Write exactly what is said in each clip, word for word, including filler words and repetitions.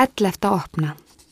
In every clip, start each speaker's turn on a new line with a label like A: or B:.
A: Ellefta opna.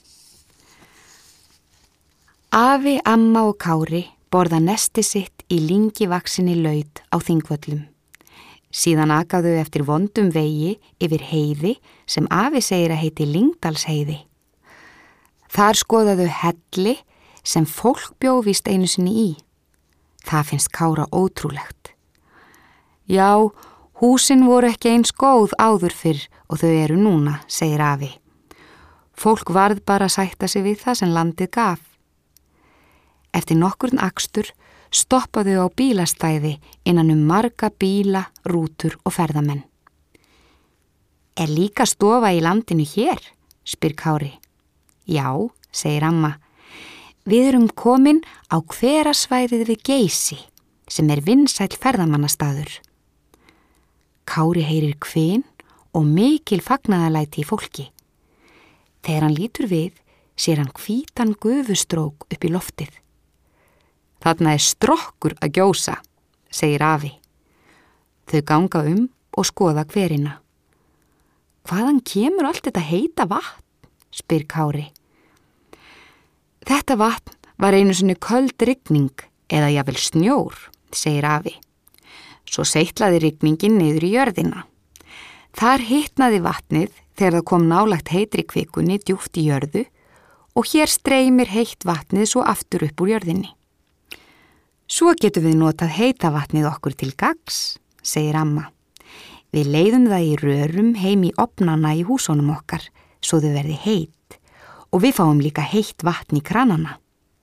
A: Afi, amma og Kári borða nesti sitt í lyngi vaksinni laut á Þingvöllum. Síðan akaðu eftir vondum vegi yfir heiði sem afi segir að heiti Lyngdalsheiði. Þar skoðaðu helli sem fólk bjó víst einu sinni í. Það finnst Kára ótrúlegt. Já, húsin voru ekki eins góð áður fyrr og þau eru núna, segir afi. Fólk varð bara að sætta sig við það sem landið gaf. Eftir nokkurn akstur stoppaðu á bílastæði innan um marga bíla, rútur og ferðamenn. Er líka stofa í landinu hér? Spyr Kári. Já, segir amma. Við erum komin á hverasvæðið við Geysi, sem er vinsæll ferðamannastaður. Kári heyrir kvin og mikil fagnaðarlæti í fólki. Þegar hann lítur við, sér hann hvítan gufustrók upp í loftið. Þarna er strokkur að gjósa, segir afi. Þau ganga um og skoða hverina. Hvaðan kemur allt þetta heita vatn? Spyr Kári. Þetta vatn var einu sinni köld rigning eða jafnvel snjór, segir afi. Svo seytlaði rigningin niður í jörðina. Þar hitnaði vatnið þegar það kom nálægt heitri kvikunni djúpt í jörðu og hér streymir heitt vatnið svo aftur upp úr jörðinni. Svo getum við notað heita vatnið okkur til gagns, segir amma. Við leiðum það í rörum heim í ofnana í húsunum okkar, svo þau verði heit, og við fáum líka heitt vatn í kranana.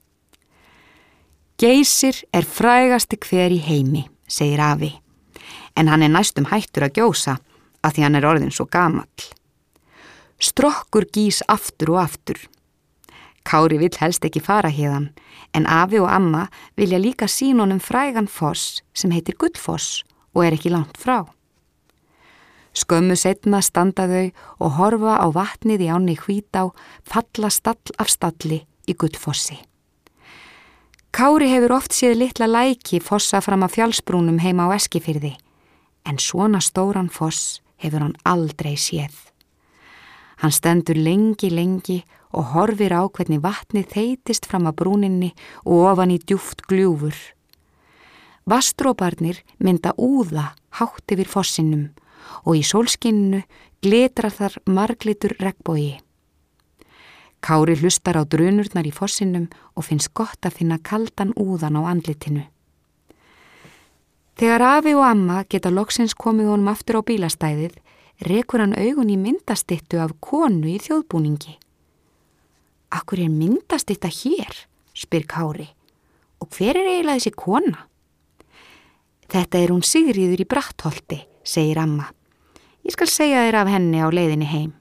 A: Geysir er frægasti hver í heimi, segir afi, en hann er næstum hættur að gjósa, af því hann er orðinn svo gamall. Strokkur gís aftur og aftur. Kári vill helst ekki fara hérðan, en afi og amma vilja líka sýna honum frægan foss sem heitir Gullfoss og er ekki langt frá. Skömmu seinna standa þau og horfa á vatnið í ánni Hvítá falla stall af stalli í Gullfossi. Kári hefur oft séð litla læki fossa fram af fjallsbrúnum heima á Eskifirði, en svona stóran foss hefur hann aldrei séð. Hann stendur lengi, lengi og horfir á hvernig vatnið þeytist fram að brúninni og ofan í djúpt gljúfur. Vatnsdroparnir mynda úða hátt yfir fossinum og í sólskinninu glitrar þar marglitur regnbogi. Kári hlustar á drunurnar í fossinum og finnst gott að finna kaldan úðan á andlitinu. Þegar afi og amma geta loksins komið honum aftur á bílastæðið, rekur hann augun í myndastyttu af konu í þjóðbúningi. Akkur er myndastytta hér? Spyr Kári. Og hver er eiginlega þessi kona? Þetta er hún Sigríður í Brattholti, segir amma. Ég skal segja þér af henni á leiðinni heim.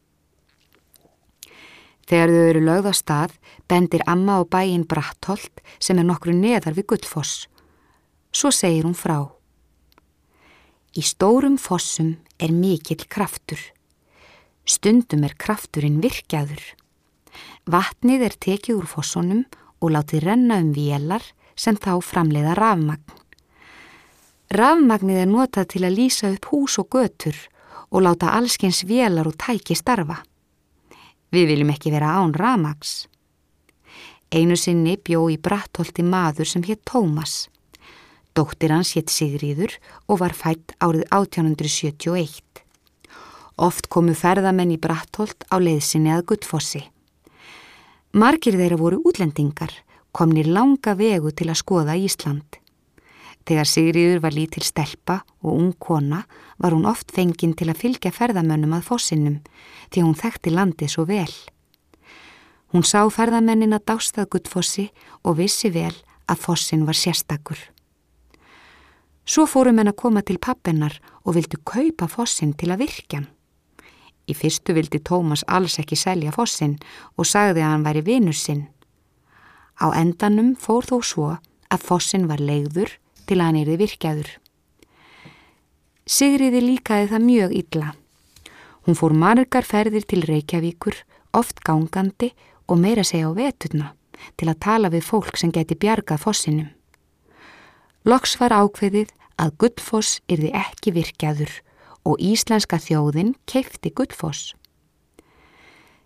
A: Þegar þau eru lögð á stað, bendir amma á bæinn Brattholt sem er nokkru neðar við Gullfoss. Svo segir hún frá. Í stórum fossum er mikill kraftur. Stundum er krafturinn virkjaður. Vatnið er tekið úr fossunum og látið renna um vélar sem þá framleiða rafmagn. Rafmagnið er notað til að lýsa upp hús og götur og láta allskyns vélar og tæki starfa. Við viljum ekki vera án rafmagns. Einu sinni bjó í Brattholti maður sem hét Tómas. Dóttir hans hét Sigríður og var fædd árið átján hundruð sjötíu og eitt. Oft komu ferðamenn í Brattholt á leiðsinni að Gullfossi. Margir þeirra voru útlendingar, komnir langa vegu til að skoða Ísland. Þegar Sigríður var lítil stelpa og ung kona var hún oft fengin til að fylgja ferðamönnum að fossinum því hún þekkti landið svo vel. Hún sá ferðamennina dást að Gullfossi og vissi vel að fossin var sérstakur. Svo fóru menn að koma til pabbennar og vildu kaupa fossin til að virkja hann. Í fyrstu vildi Tómas alls ekki selja fossin og sagði að hann væri vinur sinn. Á endanum fór þó svo að fossin var leigður til að hann yrði virkjaður. Sigríði líkaði það mjög illa. Hún fór margar ferðir til Reykjavíkur, oft gangandi og meira segja á veturna, til að tala við fólk sem geti bjargað fossinum. Loks var ákveðið að Gullfoss yrði ekki virkjaður og íslenska þjóðin keypti Gullfoss.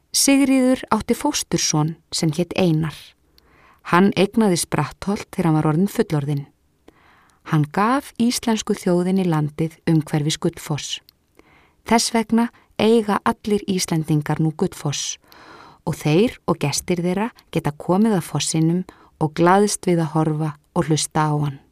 A: Sigríður átti fósturson sem hét Einar. Hann eignaðist Brattholt þegar hann var orðinn fullorðinn. Hann gaf íslensku þjóðinni landið umhverfis Gullfoss. Þess vegna eiga allir Íslendingar nú Gullfoss og þeir og gestir þeirra geta komið að fossinum og glaðst við að horfa og hlusta á hann.